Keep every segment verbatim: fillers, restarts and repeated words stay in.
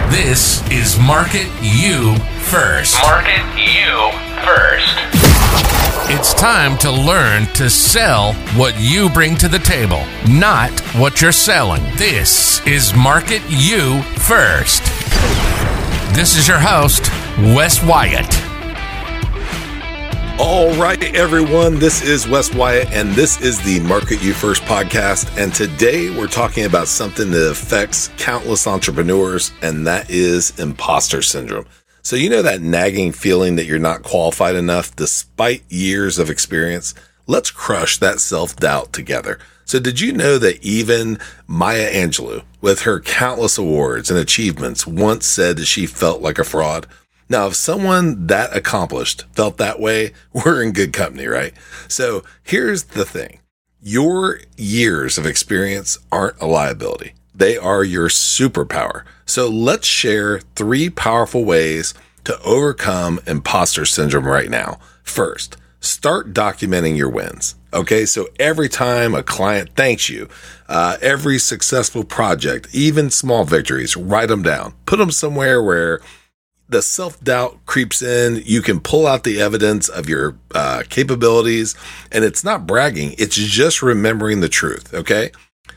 This is Market You First. Market You First. It's time to learn to sell what you bring to the table, not what you're selling. This is Market You First. This is your host, Wes Wyatt. All right, everyone, this is Wes Wyatt, and this is the Market You First podcast. And today we're talking about something that affects countless entrepreneurs, and that is imposter syndrome. So you know that nagging feeling that you're not qualified enough despite years of experience? Let's crush that self-doubt together. So did you know that even Maya Angelou, with her countless awards and achievements, once said that she felt like a fraud? Now, if someone that accomplished felt that way, we're in good company, right? So here's the thing. Your years of experience aren't a liability. They are your superpower. So let's share three powerful ways to overcome imposter syndrome right now. First, start documenting your wins. Okay, so every time a client thanks you, uh, every successful project, even small victories, write them down. Put them somewhere where the self-doubt creeps in. You can pull out the evidence of your uh, capabilities, and it's not bragging. It's just remembering the truth. Okay.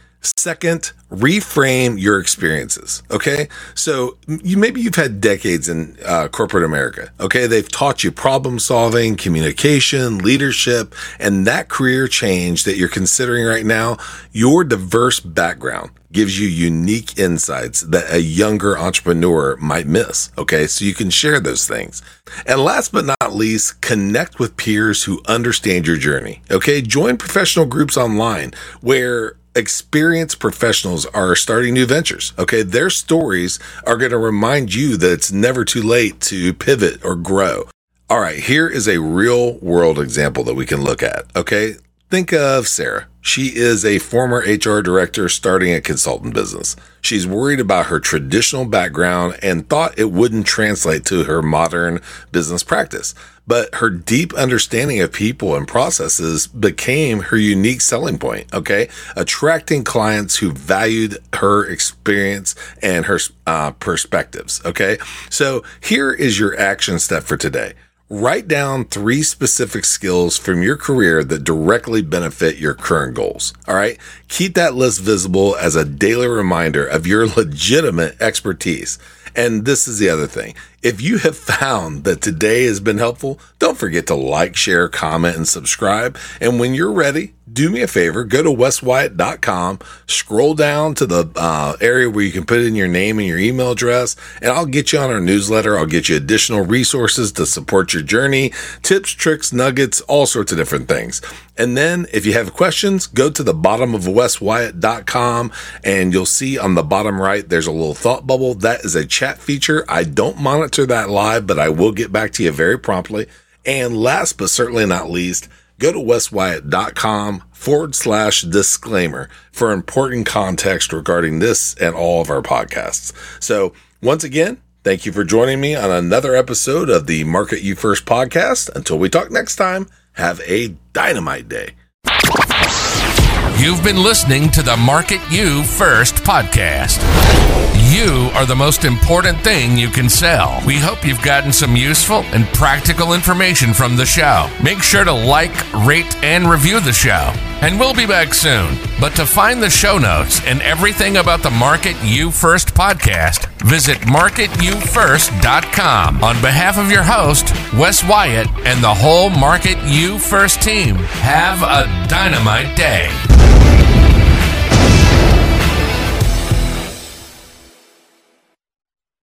Second, reframe your experiences. Okay. So you, maybe you've had decades in uh, corporate America. Okay. They've taught you problem solving, communication, leadership, and that career change that you're considering right now, your diverse background gives you unique insights that a younger entrepreneur might miss. Okay. So you can share those things. And last but not least, connect with peers who understand your journey. Okay. Join professional groups online where experienced professionals are starting new ventures. Okay. Their stories are going to remind you that it's never too late to pivot or grow. All right. Here is a real world example that we can look at. Okay. Think of Sarah. She is a former H R director starting a consultant business. She's worried about her traditional background and thought it wouldn't translate to her modern business practice. But her deep understanding of people and processes became her unique selling point, okay? Attracting clients who valued her experience and her uh, perspectives, okay? So here is your action step for today. Write down three specific skills from your career that directly benefit your current goals. All right. Keep that list visible as a daily reminder of your legitimate expertise. And this is the other thing. If you have found that today has been helpful, don't forget to like, share, comment, and subscribe. And when you're ready, do me a favor, go to wes wyatt dot com, scroll down to the uh, area where you can put in your name and your email address, and I'll get you on our newsletter. I'll get you additional resources to support your journey, tips, tricks, nuggets, all sorts of different things. And then if you have questions, go to the bottom of wes wyatt dot com, and you'll see on the bottom right, there's a little thought bubble. That is a chat feature. I don't monitor that live, but I will get back to you very promptly. And last but certainly not least, go to wes wyatt dot com forward slash disclaimer for important context regarding this and all of our podcasts. So once again, thank you for joining me on another episode of the Market You First podcast. Until we talk next time, have a dynamite day. You've been listening to the Market You First podcast. You are the most important thing you can sell. We hope you've gotten some useful and practical information from the show. Make sure to like, rate, and review the show. And we'll be back soon. But to find the show notes and everything about the Market You First podcast, visit market you first dot com. On behalf of your host, Wes Wyatt, and the whole Market You First team, have a dynamite day.